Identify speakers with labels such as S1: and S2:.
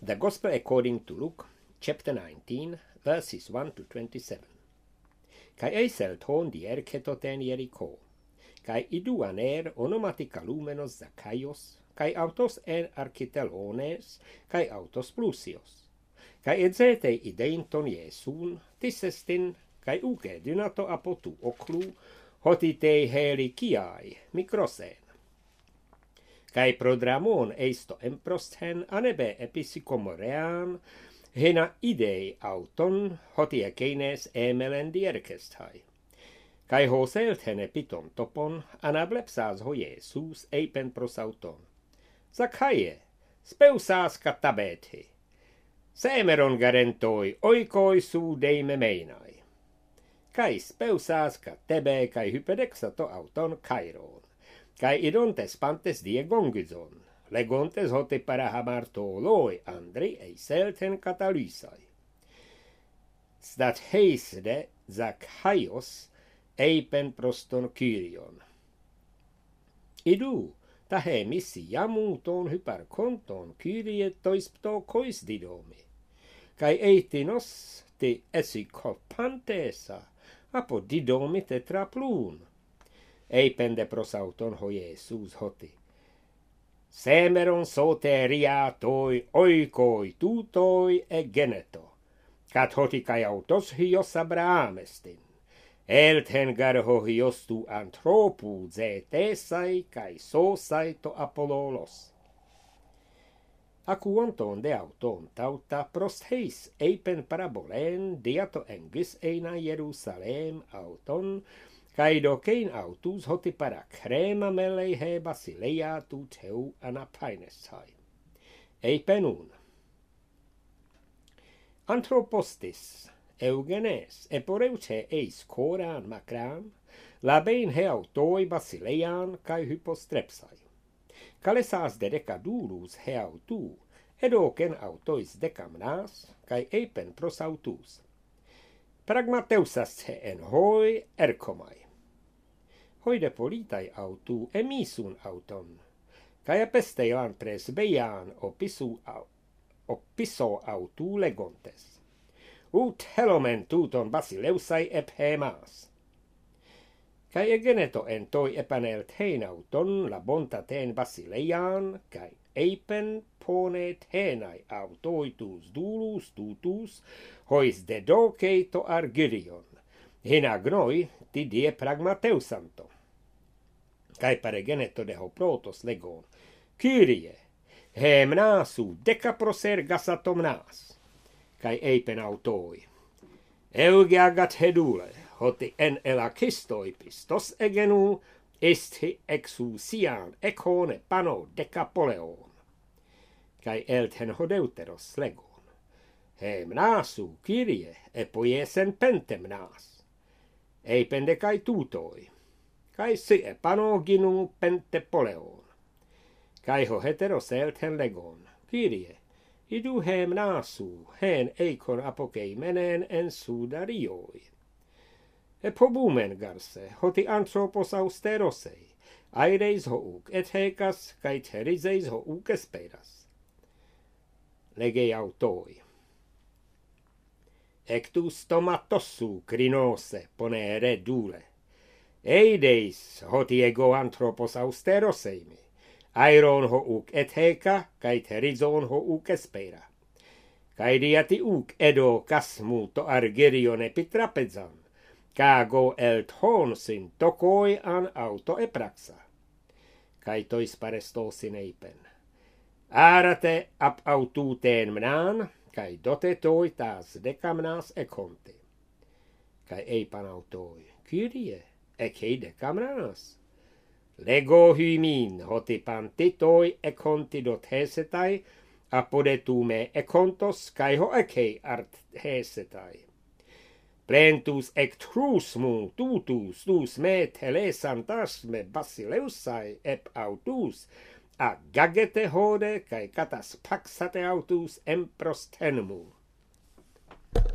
S1: The Gospel according to Luke, chapter 19, verses 1 to 27. Kai eiselton dierketoten Jericho, kai iduaner onomatica lumenos Zacchaios, kai autos en architelones, kai autos plusios. Kai edzete ideinton Iesun, tissestin, kai uke dynato apotu oklu, hotitei helikiai, mikrosen. Kai prodramon eisto emprosthen anebe episikomorean, hena idei auton hotiekeines emelen dierkesthai. Kai hoselthen epiton topon anablepsas ho Iesus eipen prosauton. Zacchaie, speusas katabete. Semeron garentoi oikoi su deime meinai. Kai speusas katebe kai hypedexato auton kairon. Kai idontes pantes diegongizon, legontes hote para hamarto loi andri eiselten katalysai. Stat heisde Zacchaios eipen proston Kyrion. Idu, tahe missi jamuton hypar konton Kyrie toispto kois didomi. Kai eitinos te esikopantesa, apo didomi tetrapluun. Eipende prosauton ho Iesus hoti. Semeron soteria toi oikoi tutoi e geneto. Kat hoti kai autos hios Abrahamestin. Elthen garho hios tu antropu zetesai kai sosai to apololos. Akuonton de auton tauta prostheis eipen parabolen diato engis eina Jerusalem auton, kai dokein autus hoti para crema melei he basileia tu teu anapaineshai. Eipenun. Antropostis, eugenes, eporeuce eis koran macran, labein he autoi basileian kai hypostrepsai. Kalesas de decadulus he autu, edocen autois decamnas, kai eipen prosautus. Pragmateusas he en hoi erkomai. Hoide politai autu emisun auton, kai epesteilan presbeian opiso autu legontes. Ut helomen tuton basileusai ephemas. Kai egeneto en toi epanelt hein auton la bontaten basileian, kai eipen ponet henai autoitus dulus tutus, hois dedokei to argyrion. Hina gnoi ti die pragmateusanto. Kai paregeneto de hoprotos legon. Kyrie, hemnasu decaproser gasatomnas. Kai eipen autoi. Eugeagat hedule, hoti en elakistoi pistos egenu, isti exusian econe pano decapoleon. Kai elthen hodeuteros legon. Hemnasu, Kyrie, epoiesen pentemnas. Eipende kai tutoi. Kai sie panoginu pentepoleon. Kai ho heteroselthen legon. Kyrie, idu hemnasu, hen eikon apokei menen en sudarioi. Epobumen garse, hoti anthropos austerosei, aireis houk et hekas, kai teriseis houk esperas. Legei autoi. Ectus tomatossu crinose ponere dule. Eideis hoti ego anthropos austeroseimi. Airon houk et heka, kai terizon houk espera. Kai diati uk edo kasmu to argerion epitrapezan. Kago elt honsin tokoi an auto epraxa. Kai tois parestosin eipen. Arate ap aututeen mnan, kai dote toi taas decamnas econte. Kai eipan autoi, Kyrie, ecei decamnas. Lego hymin hoti pantitoi econti dot hesetai, apodetume econtos, kai ho ecei art hesetai. Plentus ectrusmu tutus tus me telesantas me basileusai ep autus, a gagete hode kai katas paxate autus emprostenmu.